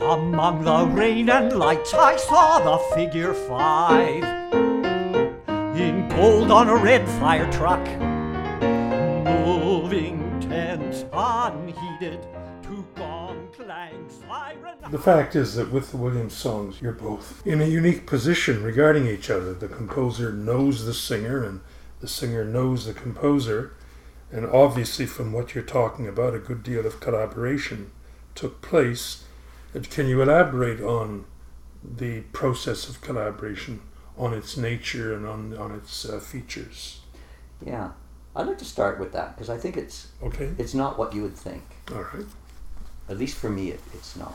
Among the rain and lights I saw the figure 5 in gold on a red fire truck, moving tense unheeded to gong clang siren. The fact is that with the Williams songs, you're both in a unique position regarding each other. The composer knows the singer, and the singer knows the composer. And obviously, from what you're talking about, a good deal of collaboration took place. Can you elaborate on the process of collaboration, on its nature and on its features? Yeah, I'd like to start with that because I think it's not what you would think. All right. At least for me, it's not.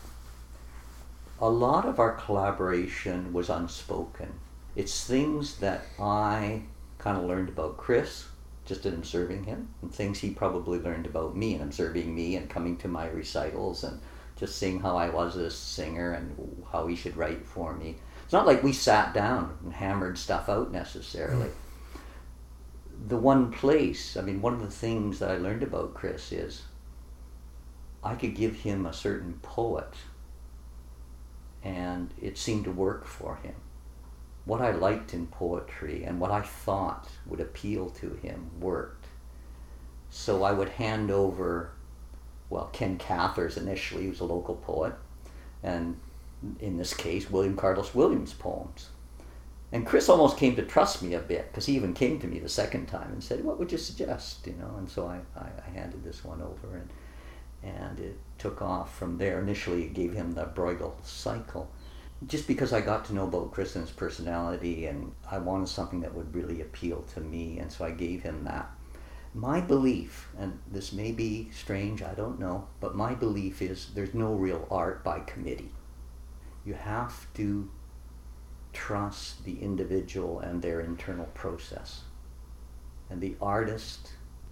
A lot of our collaboration was unspoken. It's things that I kind of learned about Chris, just in observing him, and things he probably learned about me and observing me and coming to my recitals and just seeing how I was as a singer and how he should write for me. It's not like we sat down and hammered stuff out necessarily. The one place, one of the things that I learned about Chris is I could give him a certain poet and it seemed to work for him. What I liked in poetry and what I thought would appeal to him worked. So I would hand over, Ken Cathers initially, he was a local poet, and in this case, William Carlos Williams' poems. And Chris almost came to trust me a bit, because he even came to me the second time and said, what would you suggest? And so I handed this one over, and it took off from there. Initially, it gave him the Bruegel cycle. Just because I got to know about Chris and his personality, and I wanted something that would really appeal to me, and so I gave him that. My belief, and this may be strange, I don't know, but my belief is there's no real art by committee. You have to trust the individual and their internal process. And the artist,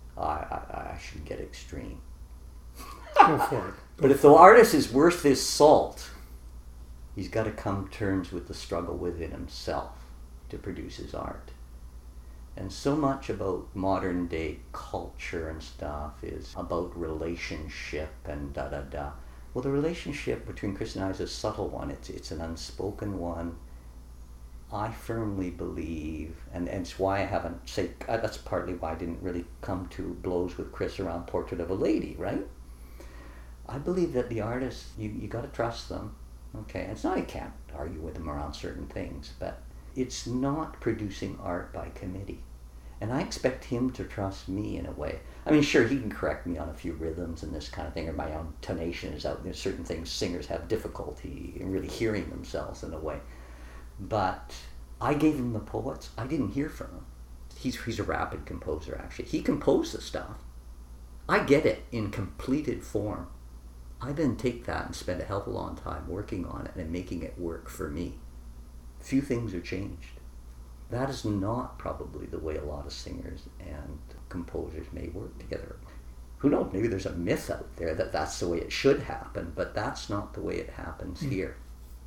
I should get extreme. Go for it. But if the artist is worth his salt, he's got to come to terms with the struggle within himself to produce his art. And so much about modern day culture and stuff is about relationship and da-da-da. Well, the relationship between Chris and I is a subtle one. It's an unspoken one. I firmly believe, and it's why I haven't that's partly why I didn't really come to blows with Chris around Portrait of a Lady, right? I believe that the artists, you got to trust them. Okay, it's not, I can't argue with them around certain things, but it's not producing art by committee. And I expect him to trust me in a way. Sure, he can correct me on a few rhythms and this kind of thing, or my own tonation is out. There's certain things singers have difficulty in really hearing themselves in a way. But I gave him the poets. I didn't hear from him. He's a rapid composer, actually. He composed the stuff. I get it in completed form. I then take that and spend a hell of a long time working on it and making it work for me. Few things are changed. That is not probably the way a lot of singers and composers may work together. Who knows, maybe there's a myth out there that that's the way it should happen, but that's not the way it happens here.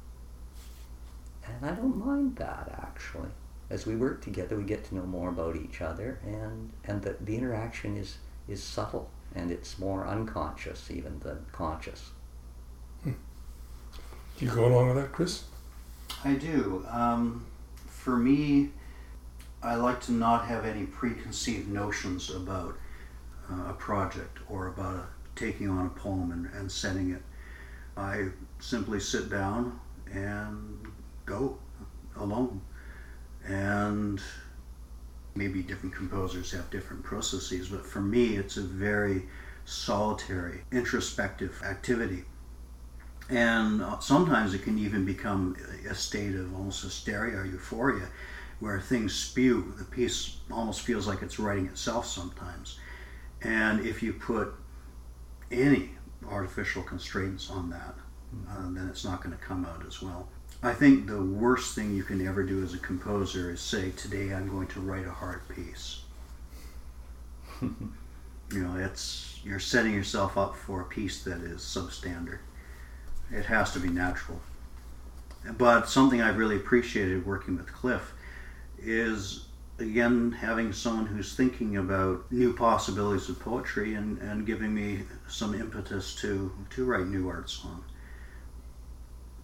And I don't mind that, actually. As we work together, we get to know more about each other, and the interaction is subtle, and it's more unconscious even than conscious. Do you go along with that, Chris? I do. For me, I like to not have any preconceived notions about a project or about taking on a poem and sending it. I simply sit down and go alone. And maybe different composers have different processes, but for me it's a very solitary, introspective activity. And sometimes it can even become a state of almost hysteria or euphoria, where things spew. The piece almost feels like it's writing itself sometimes. And if you put any artificial constraints on that, then it's not going to come out as well. I think the worst thing you can ever do as a composer is say, today I'm going to write a hard piece. You're setting yourself up for a piece that is substandard. It has to be natural. But something I've really appreciated working with Cliff is, again, having someone who's thinking about new possibilities of poetry and giving me some impetus to write new art song.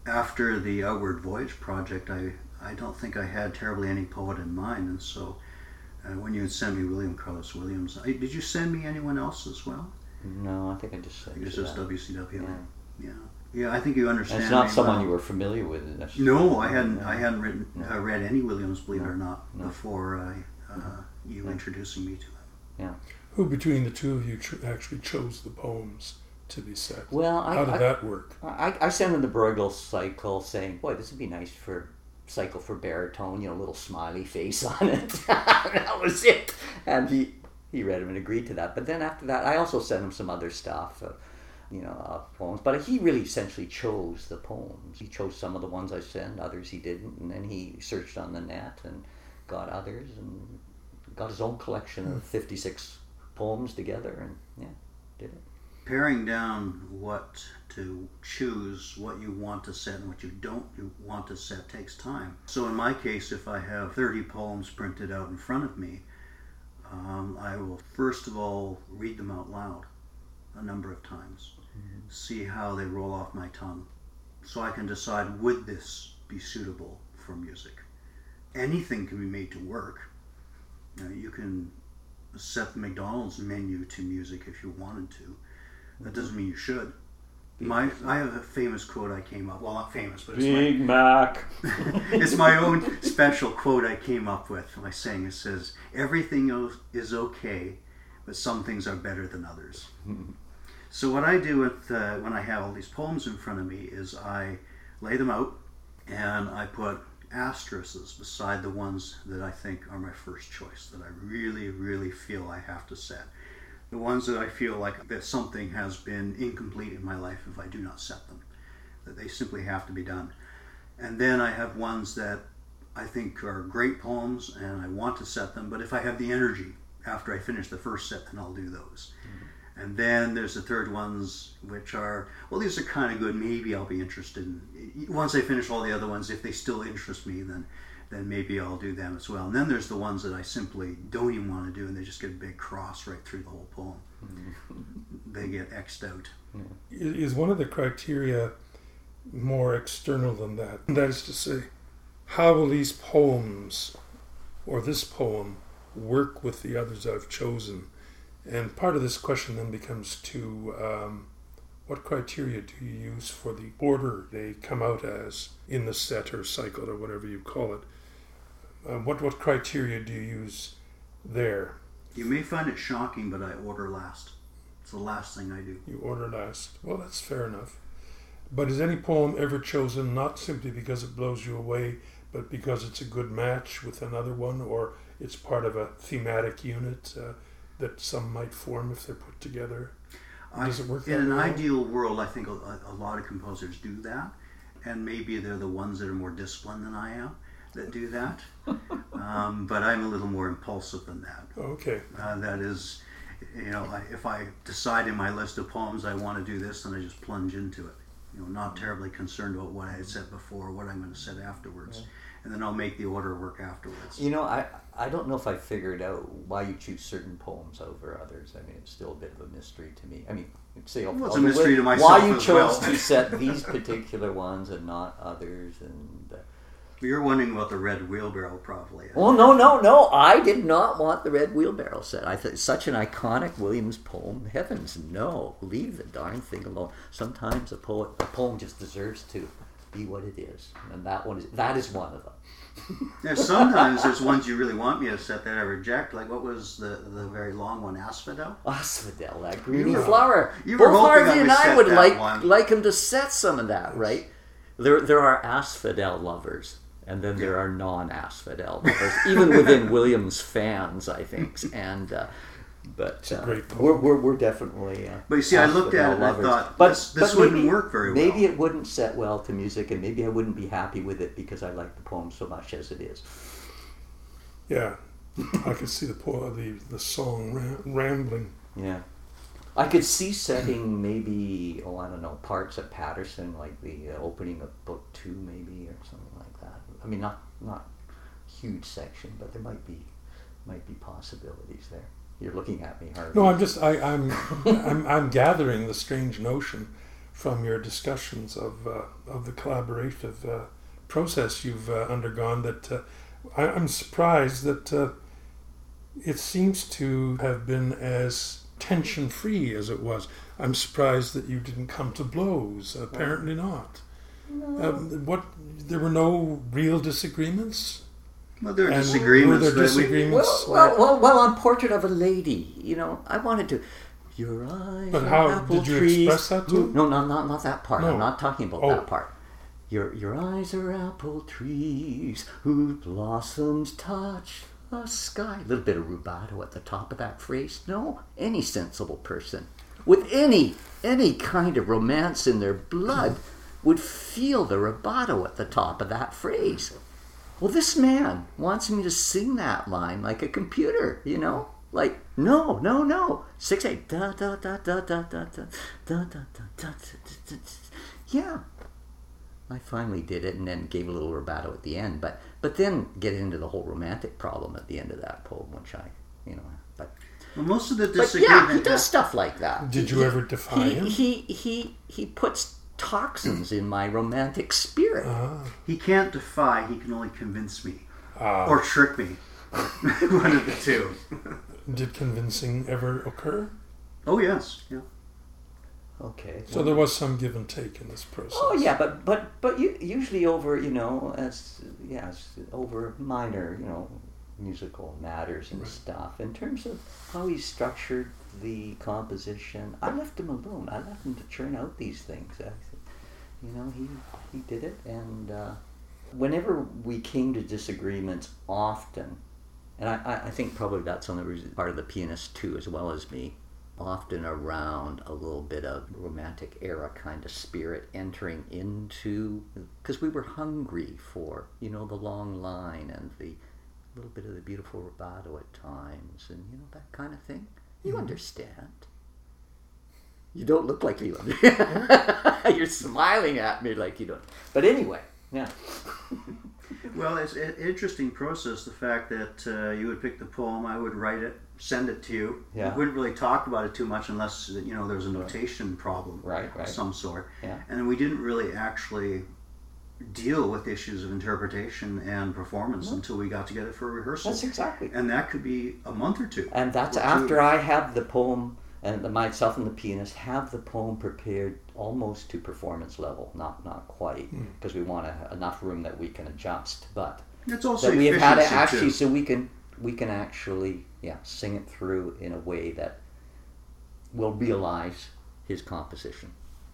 after the Outward Voyage project, I don't think I had terribly any poet in mind, and so when you had sent me William Carlos Williams, did you send me anyone else as well? No, I think I just said It's just WCW. Yeah. Yeah, I think you understand. And it's not me someone well. you were familiar with. No, I hadn't read any Williams, believe it or not, before you introducing me to him. Yeah. Who between the two of you actually chose the poems to be set? Well, how did that work? I sent him the Bruegel cycle, saying, "Boy, this would be nice for cycle for baritone. A little smiley face on it." That was it. And he read them and agreed to that. But then after that, I also sent him some other stuff. Poems, but he really essentially chose the poems. He chose some of the ones I sent, others he didn't, and then he searched on the net and got others and got his own collection of 56 poems together, and did it. Paring down what to choose, what you want to set and what you don't want to set takes time. So in my case, if I have 30 poems printed out in front of me, I will first of all read them out loud a number of times, see how they roll off my tongue, so I can decide, would this be suitable for music? Anything can be made to work. You can set the McDonald's menu to music if you wanted to. That doesn't mean you should. I have a famous quote I came up, well, not famous, but it's Big Mac. it's my own special quote I came up with. My saying, it says, "Everything is okay, but some things are better than others." So what I do when I have all these poems in front of me is I lay them out and I put asterisks beside the ones that I think are my first choice, that I really, really feel I have to set. The ones that I feel like that something has been incomplete in my life if I do not set them, that they simply have to be done. And then I have ones that I think are great poems and I want to set them, but if I have the energy after I finish the first set, then I'll do those. And then there's the third ones, which are, well, these are kind of good, maybe I'll be interested in. Once I finish all the other ones, if they still interest me, then maybe I'll do them as well. And then there's the ones that I simply don't even want to do, and they just get a big cross right through the whole poem. They get X'd out. Is one of the criteria more external than that? That is to say, how will these poems, or this poem, work with the others I've chosen? And part of this question then becomes what criteria do you use for the order they come out as in the set or cycle or whatever you call it? What criteria do you use there? You may find it shocking, but I order last. It's the last thing I do. You order last. Well, that's fair enough. But is any poem ever chosen not simply because it blows you away, but because it's a good match with another one, or it's part of a thematic unit that some might form if they're put together? Does it work in that an way? ideal world, I think a lot of composers do that, and maybe they're the ones that are more disciplined than I am that do that. But I'm a little more impulsive than that. Okay. That is, if I decide in my list of poems I want to do this, then I just plunge into it. Not terribly concerned about what I had said before, what I'm going to set afterwards. And then I'll make the order work afterwards. I don't know if I figured out why you choose certain poems over others. I mean, it's still a bit of a mystery to me. I mean, it's a mystery to myself why you as chose well. to set these particular ones and not others. And you're wondering about the red wheelbarrow, probably. Oh, no. I did not want the red wheelbarrow set. I thought it's such an iconic Williams poem. Heavens, no. Leave the darn thing alone. Sometimes a poem just deserves to be what it is. And that is one of them. Yeah, sometimes there's ones you really want me to set that I reject. Like, what was the very long one, Asphodel? Asphodel, that greeny flower. You were Both hoping Harvey and I set would that one. like him to set some of that, right? There are Asphodel lovers, and then there are non-Asphodel lovers, even within Williams fans, I think. And but we're definitely. But you see, I looked at it and I thought, this wouldn't work very well. Maybe it wouldn't set well to music, and maybe I wouldn't be happy with it because I like the poem so much as it is. Yeah, I could see the song rambling. Yeah, I could see setting maybe parts of Patterson, like the opening of Book 2, maybe, or something like that. I mean, not huge section, but there might be possibilities there. You're looking at me, Harvey. No, I'm gathering the strange notion from your discussions of the collaborative process you've undergone that I'm surprised that it seems to have been as tension-free as it was. I'm surprised that you didn't come to blows. Apparently not. No. There were no real disagreements? Well, there are And disagreements. were there but disagreements? Well, on Portrait of a Lady, I wanted to. Your eyes But are how apple did you trees. express that to him? No, not that part. No. I'm not talking about Oh. that part. Your eyes are apple trees whose blossoms touch the sky. A little bit of rubato at the top of that phrase. No, any sensible person with any kind of romance in their blood would feel the rubato at the top of that phrase. Well, this man wants me to sing that line like a computer, Like, no. 6/8. Da da da da da da da da da da da. Yeah. I finally did it and then gave a little rubato at the end, but then get into the whole romantic problem at the end of that poem, which but Well, most of the yeah, disagreement. he does stuff like that. Did you ever defy him? He puts toxins in my romantic spirit. He can't defy. He can only convince me Ah. or trick me. One of the two. Did convincing ever occur? Oh yes, yeah. Okay. So there was some give and take in this process. Oh yeah, but usually over as over minor musical matters and stuff. In terms of how he structured the composition, I left him alone. I left him to churn out these things. He did it, and whenever we came to disagreements, often, and I think probably that's on the part of the pianist too, as well as me. Often around a little bit of romantic era kind of spirit entering into, because we were hungry for, the long line and the little bit of the beautiful rubato at times and, that kind of thing. You understand. You don't look like you understand. You're smiling at me like you don't. But anyway, yeah. Well, it's an interesting process, the fact that you would pick the poem, I would write it, send it to you. Yeah. We wouldn't really talk about it too much unless, there was a notation problem Right. of some sort. Yeah. And we didn't really actually deal with issues of interpretation and performance until we got together for a rehearsal. That's exactly. And that could be a month or two. And that's or two. after I have the poem, and myself and the pianist have the poem prepared almost to performance level, not quite, because we want enough room that we can adjust, but It's also that we have had it efficiency, actually, too. so we can actually sing it through in a way that will realize his composition.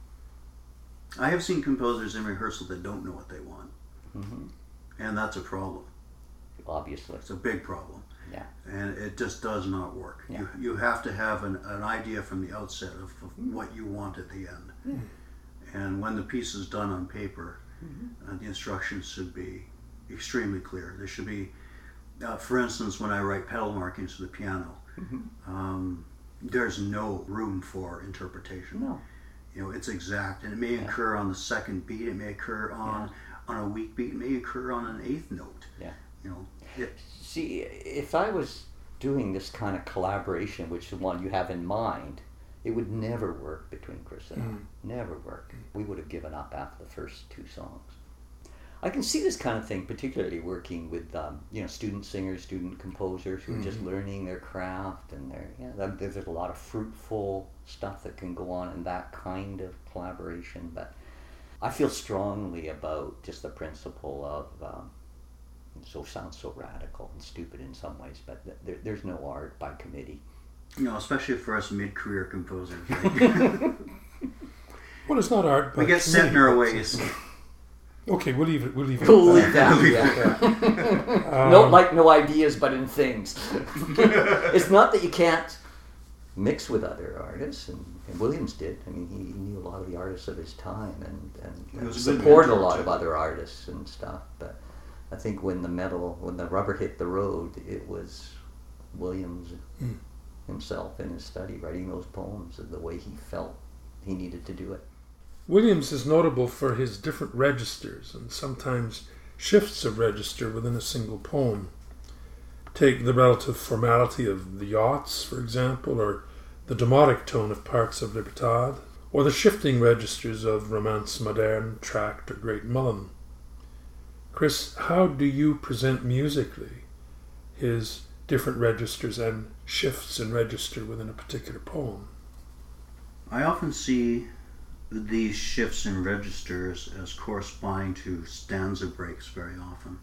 I have seen composers in rehearsal that don't know what they want. Mm-hmm. And that's a problem. Obviously, It's a big problem. yeah. And it just does not work. Yeah. You have to have an idea from the outset of what you want at the end. And when the piece is done on paper, the instructions should be extremely clear. There should be, for instance, when I write pedal markings for the piano, there's no room for interpretation. No. It's exact, and it may occur on the second beat. It may occur on a weak beat. It may occur on an eighth note. Yeah. It, See, if I was doing this kind of collaboration, which is the one you have in mind, it would never work between Chris and I. Never work. We would have given up after the first two songs. I can see this kind of thing, particularly working with student singers, student composers who are just learning their craft, and there's a lot of fruitful stuff that can go on in that kind of collaboration. But I feel strongly about just the principle of. So sounds so radical and stupid in some ways, but there's no art by committee. especially for us mid-career composers. Well, it's not art, but We get set in our ways. Okay, we'll leave it. We'll leave it. We'll at leave that. that. No ideas, but in things. It's not that you can't mix with other artists, and Williams did. I mean, he knew a lot of the artists of his time and supported a lot of other artists and stuff, but I think when the rubber hit the road, it was Williams himself in his study writing those poems and the way he felt he needed to do it. Williams is notable for his different registers and sometimes shifts of register within a single poem. Take the relative formality of the yachts, for example, or the demotic tone of parts of Libertad, or the shifting registers of Romance Moderne, Tract, or Great Mullen. Chris, how do you present musically his different registers and shifts in register within a particular poem? I often see these shifts in registers as corresponding to stanza breaks very often.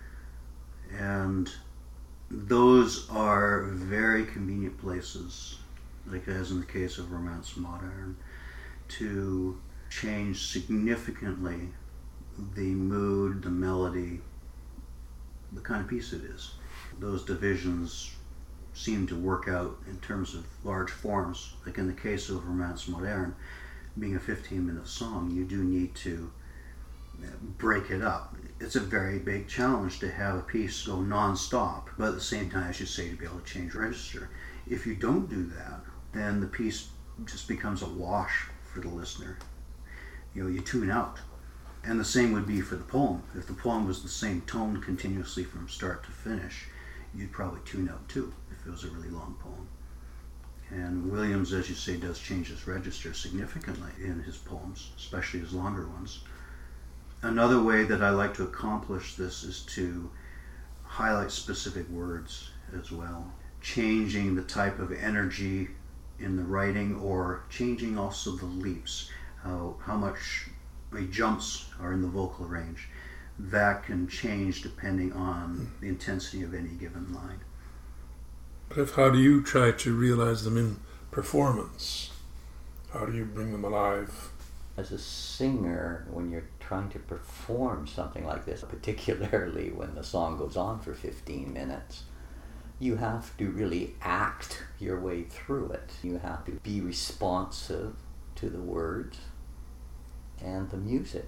And those are very convenient places, like as in the case of Romance Moderne, to change significantly the mood, the melody, the kind of piece it is. Those divisions seem to work out in terms of large forms. Like in the case of Romance Moderne, being a 15-minute song, you do need to break it up. It's a very big challenge to have a piece go non-stop, but at the same time, as you say, to be able to change register. If you don't do that, then the piece just becomes a wash for the listener. You tune out. And the same would be for the poem. If the poem was the same tone continuously from start to finish, you'd probably tune out too, if it was a really long poem. And Williams, as you say, does change his register significantly in his poems, especially his longer ones. Another way that I like to accomplish this is to highlight specific words as well, changing the type of energy in the writing, or changing also the leaps, how much jumps are in the vocal range. That can change depending on the intensity of any given line. Cliff, how do you try to realize them in performance? How do you bring them alive? As a singer, when you're trying to perform something like this, particularly when the song goes on for 15 minutes, you have to really act your way through it. You have to be responsive to the words and the music.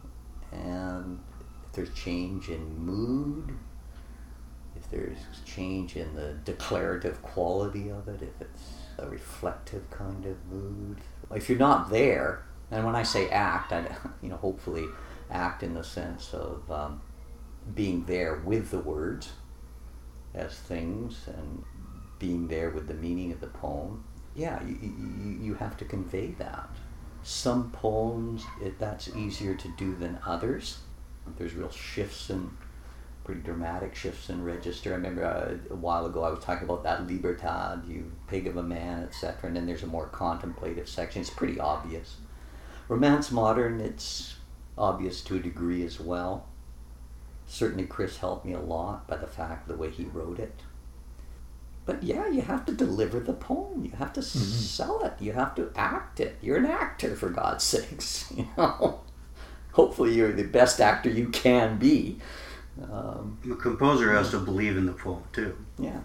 And if there's change in mood, if there's change in the declarative quality of it, if it's a reflective kind of mood. If you're not there, and when I say act, I hopefully act in the sense of being there with the words as things and being there with the meaning of the poem. Yeah, you have to convey that. Some poems, that's easier to do than others. There's real shifts in, pretty dramatic shifts in register. I remember a while ago I was talking about that Libertad, you pig of a man, etc. And then there's a more contemplative section. It's pretty obvious. Romance Moderne, it's obvious to a degree as well. Certainly Chris helped me a lot by the fact of the way he wrote it. But yeah, you have to deliver the poem. You have to sell it. You have to act it. You're an actor, for God's sakes. Hopefully you're the best actor you can be. The composer has to believe in the poem too. Yeah.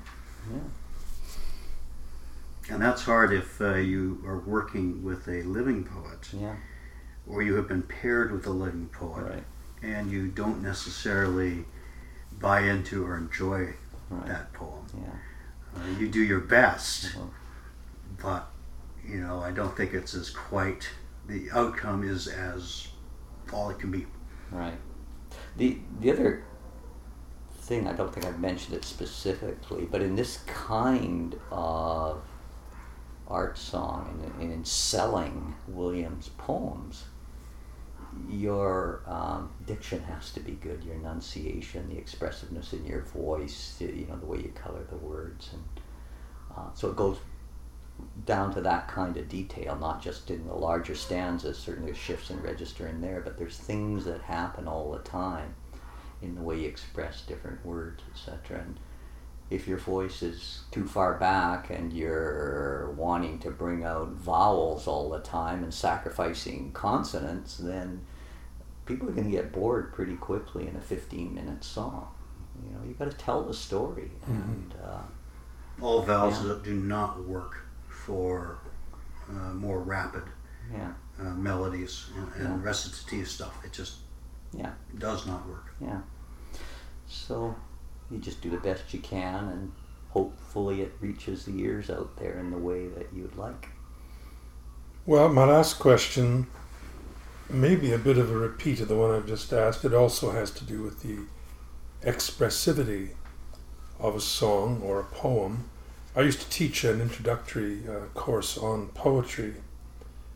And that's hard if you are working with a living poet. Yeah. Or you have been paired with a living poet. Right. And you don't necessarily buy into or enjoy that poem. Yeah. You do your best, but I don't think it's as quite, the outcome is as all it can be. Right. The other thing, I don't think I've mentioned it specifically, but in this kind of art song and in selling Williams' poems, your diction has to be good, your enunciation, the expressiveness in your voice, the way you color the words, and so it goes down to that kind of detail, not just in the larger stanzas. Certainly there's shifts in register in there, but there's things that happen all the time in the way you express different words, etc. And if your voice is too far back and you're wanting to bring out vowels all the time and sacrificing consonants, then people are going to get bored pretty quickly in a 15-minute song. You've got to tell the story. And all vowels that do not work for more rapid melodies and recitative stuff. It just does not work. Yeah. So you just do the best you can, and hopefully it reaches the ears out there in the way that you'd like. Well, my last question may be a bit of a repeat of the one I've just asked. It also has to do with the expressivity of a song or a poem. I used to teach an introductory course on poetry,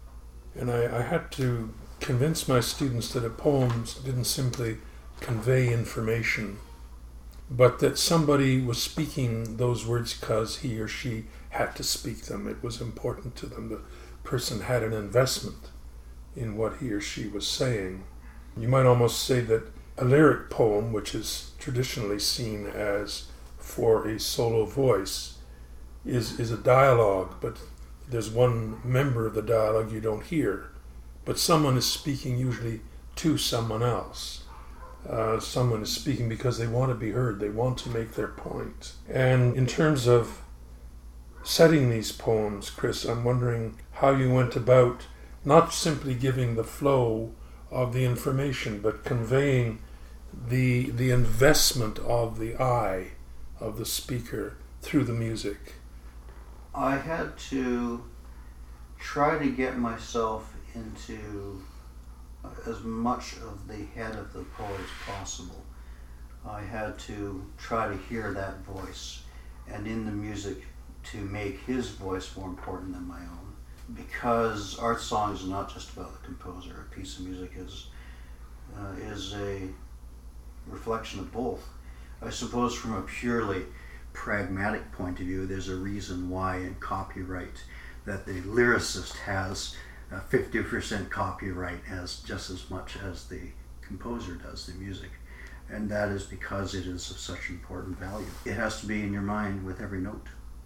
And I had to convince my students that a poem didn't simply convey information, but that somebody was speaking those words because he or she had to speak them. It was important to them. The person had an investment in what he or she was saying. You might almost say that a lyric poem, which is traditionally seen as for a solo voice, is a dialogue, but there's one member of the dialogue you don't hear. But someone is speaking usually to someone else. Someone is speaking because they want to be heard. They want to make their point. And in terms of setting these poems, Chris, I'm wondering how you went about not simply giving the flow of the information, but conveying the investment of the eye of the speaker through the music. I had to try to get myself into as much of the head of the poet as possible. I had to try to hear that voice, and in the music to make his voice more important than my own. Because art songs is not just about the composer. A piece of music is a reflection of both. I suppose from a purely pragmatic point of view, there's a reason why in copyright that the lyricist has 50% copyright as just as much as the composer does the music. And that is because it is of such important value. It has to be in your mind with every note.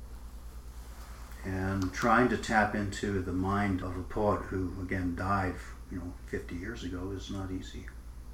And trying to tap into the mind of a poet who, again, died 50 years ago is not easy.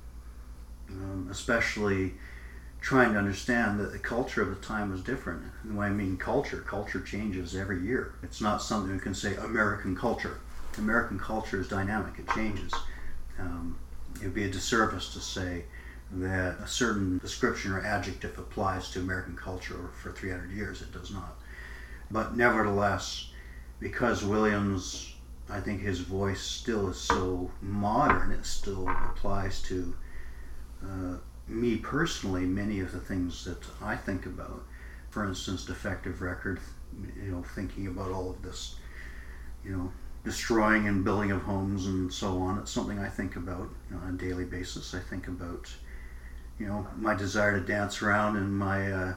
Especially trying to understand that the culture of the time was different. And when I mean culture changes every year. It's not something you can say American culture. American culture is dynamic, it changes. It would be a disservice to say that a certain description or adjective applies to American culture for 300 years. It does not. But nevertheless, because Williams, I think his voice still is so modern, it still applies to me personally, many of the things that I think about. For instance, Defective Record, thinking about all of this, destroying and building of homes and so on. It's something I think about on a daily basis. I think about, my desire to dance around in my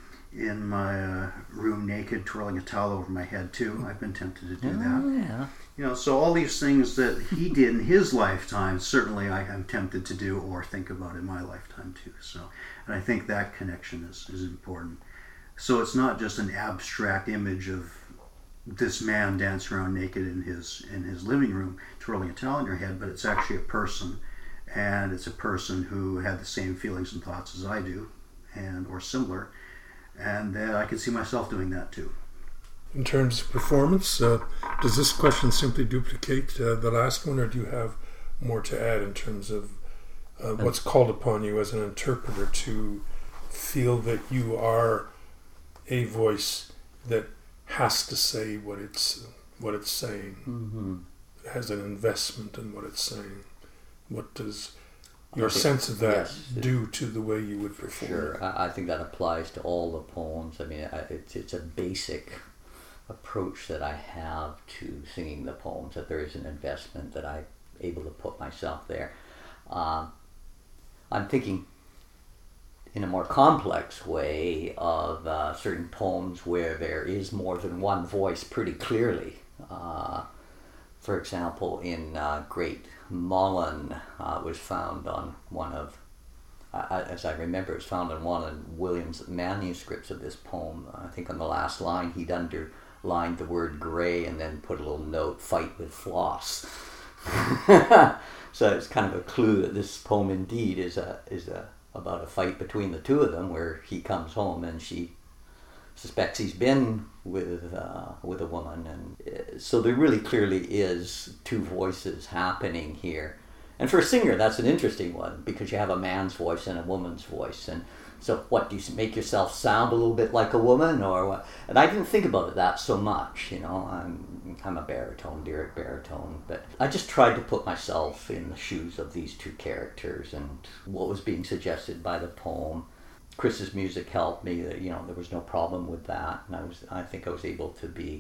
room naked, twirling a towel over my head too. I've been tempted to do that. Yeah. So all these things that he did in his lifetime, certainly I am tempted to do or think about in my lifetime too. So, and I think that connection is important. So it's not just an abstract image of this man dancing around naked in his living room, twirling a towel in your head, but it's actually a person, and it's a person who had the same feelings and thoughts as I do, or similar, and that I could see myself doing that too. In terms of performance, does this question simply duplicate the last one, or do you have more to add in terms of what's called upon you as an interpreter to feel that you are a voice that has to say what it's saying, has an investment in what it's saying? What does your sense of that do to the way you would perform? Sure, I think that applies to all the poems. I mean, it's a basic approach that I have to singing the poems, that there is an investment, that I'm able to put myself there. I'm thinking in a more complex way of certain poems where there is more than one voice pretty clearly. For example, in Great Mullen was found on one of, as I remember, it was found on one of Williams' manuscripts of this poem. I think on the last line he'd underlined the word grey and then put a little note, fight with floss. So it's kind of a clue that this poem indeed is about a fight between the two of them, where he comes home and she suspects he's been with a woman, and so there really clearly is two voices happening here. And for a singer, that's an interesting one, because you have a man's voice and a woman's voice. And so what, do you make yourself sound a little bit like a woman, or what? And I didn't think about it that so much, I'm a baritone, lyric baritone, but I just tried to put myself in the shoes of these two characters and what was being suggested by the poem. Chris's music helped me, there was no problem with that, and I think I was able to be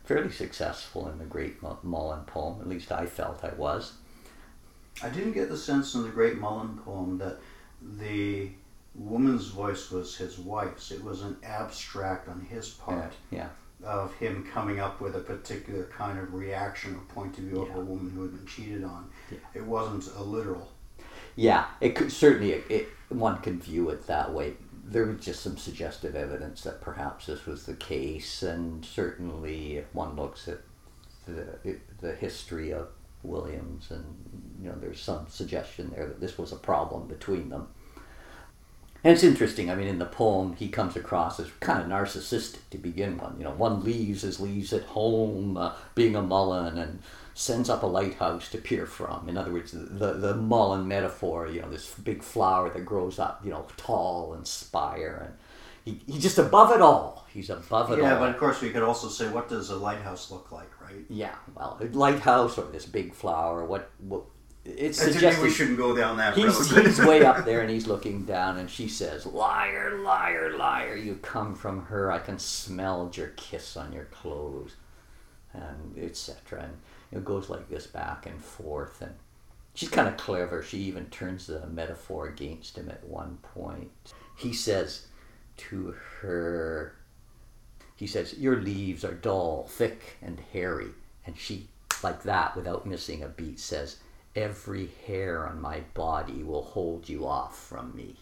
fairly successful in the Great Mullen poem. At least I felt I was. I didn't get the sense in the Great Mullen poem that the woman's voice was his wife's. It was an abstract on his part of him coming up with a particular kind of reaction or point of view of a woman who had been cheated on. Yeah. It wasn't a literal. Yeah, it could certainly, one could view it that way. There was just some suggestive evidence that perhaps this was the case, and certainly if one looks at the history of Williams, and there's some suggestion there that this was a problem between them. And it's interesting, I mean, in the poem he comes across as kind of narcissistic to begin with. One leaves at home being a Mullen and sends up a lighthouse to peer from. In other words, the Mullen metaphor, this big flower that grows up, tall and spire, and he's just above it all. He's above it all. Yeah, but of course we could also say, what does a lighthouse look like, right? Yeah, well, a lighthouse or this big flower, what it's suggesting suggesting we shouldn't go down that road. He's way up there and he's looking down, and she says, "Liar, liar, liar, you come from her. I can smell your kiss on your clothes," and etc. And it goes like this back and forth, and she's kind of clever. She even turns the metaphor against him at one point. He says to her, "Your leaves are dull, thick, and hairy," and she, like that, without missing a beat, says, "Every hair on my body will hold you off from me."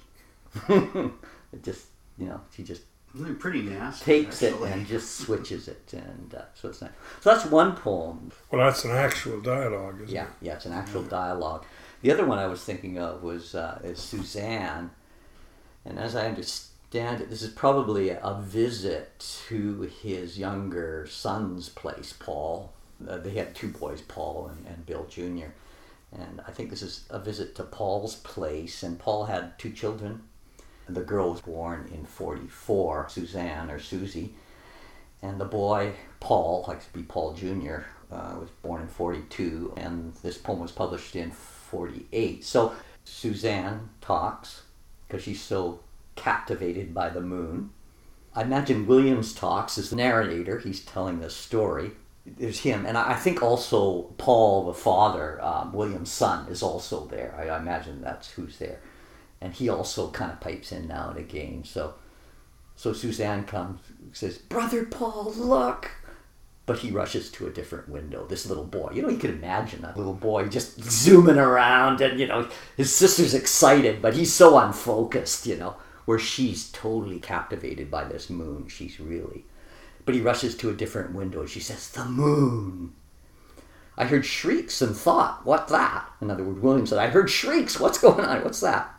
It just, she just pretty nasty, takes actually. It and just switches it, and so it's nice. So that's one poem. Well, that's an actual dialogue, isn't it? Yeah, it's an actual dialogue. The other one I was thinking of was is Suzanne, and as I understand it, this is probably a visit to his younger son's place, Paul. They had two boys, Paul and Bill Jr., and I think this is a visit to Paul's place, and Paul had two children. The girl was born in 1944, Suzanne or Susie, and the boy, Paul, like to be Paul Jr., was born in 1942, and this poem was published in 1948. So Suzanne talks because she's so captivated by the moon. I imagine Williams talks as the narrator. He's telling the story. There's him, and I think also Paul, the father, William's son, is also there. I imagine that's who's there, and he also kind of pipes in now and again. So Suzanne comes, says, "Brother Paul, look!" But he rushes to a different window. This little boy, you can imagine a little boy just zooming around, and his sister's excited, but he's so unfocused, where she's totally captivated by this moon. She's really. But he rushes to a different window, and she says, "The moon." I heard shrieks and thought, "What's that?" In other words, William said, "I heard shrieks. What's going on? What's that?"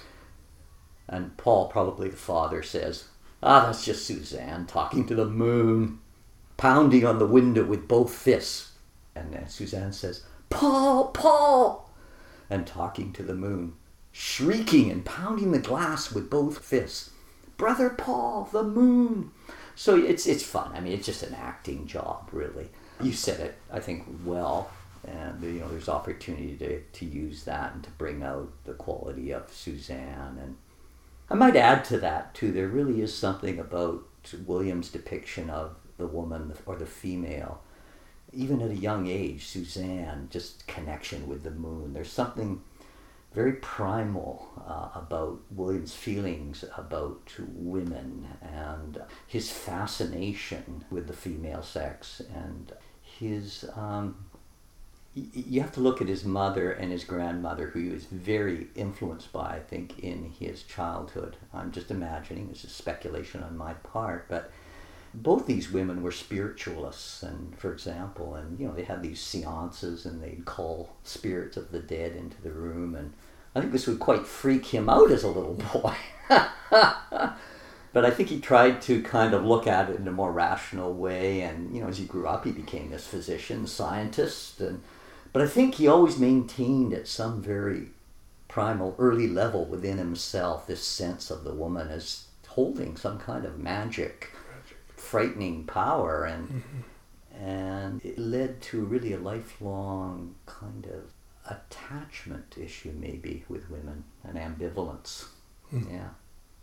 And Paul, probably the father, says, "That's just Suzanne talking to the moon, pounding on the window with both fists." And then Suzanne says, "Paul, Paul," and talking to the moon, shrieking and pounding the glass with both fists. "Brother Paul, the moon." So it's fun. I mean, it's just an acting job, really. You said it, I think, well, and there's opportunity to use that and to bring out the quality of Suzanne. And I might add to that too. There really is something about Williams' depiction of the woman or the female, even at a young age. Suzanne, just connection with the moon. There's something very primal about Williams' feelings about women and his fascination with the female sex, and his you have to look at his mother and his grandmother, who he was very influenced by, I think, in his childhood. I'm just imagining, this is speculation on my part, but both these women were spiritualists, and for example, and they had these seances, and they'd call spirits of the dead into the room, and I think this would quite freak him out as a little boy. But I think he tried to kind of look at it in a more rational way, and as he grew up, he became this physician, scientist, but I think he always maintained at some very primal, early level within himself this sense of the woman as holding some kind of magic. Frightening power, and it led to really a lifelong kind of attachment issue, maybe, with women, and ambivalence. Yeah.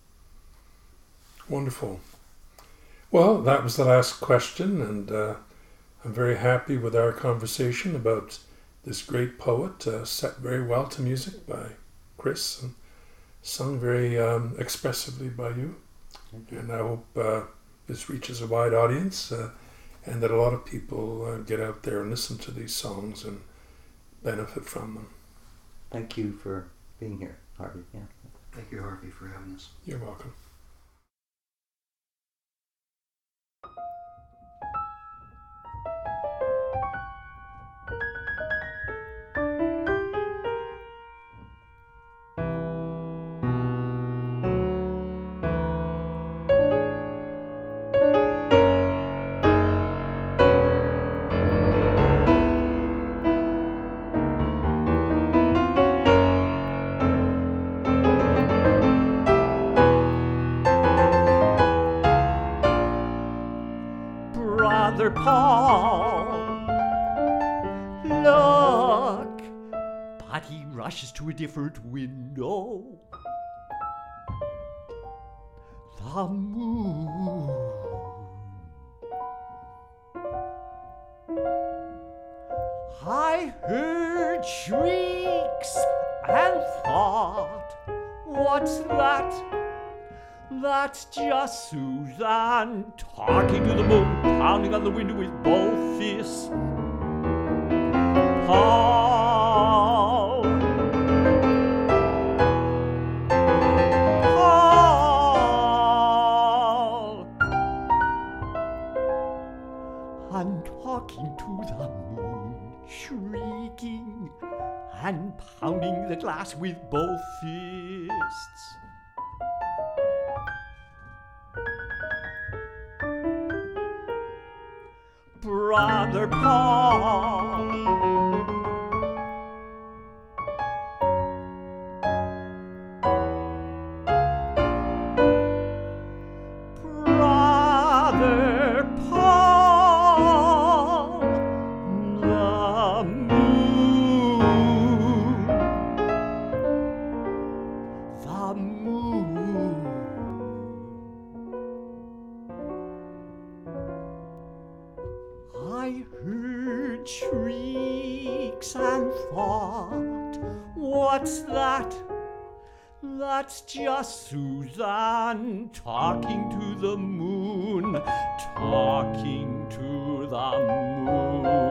Wonderful. Well, that was the last question, and I'm very happy with our conversation about this great poet, set very well to music by Chris and sung very expressively by you. And I hope this reaches a wide audience and that a lot of people get out there and listen to these songs and benefit from them. Thank you for being here, Harvey. Yeah. Thank you, Harvey, for having us. You're welcome. Brother Paul, look, but he rushes to a different window. The moon. I heard shrieks and thought, what's that? That's just Suzanne talking to the moon, pounding on the window with both fists. Paul, Paul, I'm talking to the moon, shrieking and pounding the glass with both fists. Brother Paul, Brother Paul, the moon, the moon. I heard shrieks and thought, what's that? That's just Suzanne talking to the moon, talking to the moon.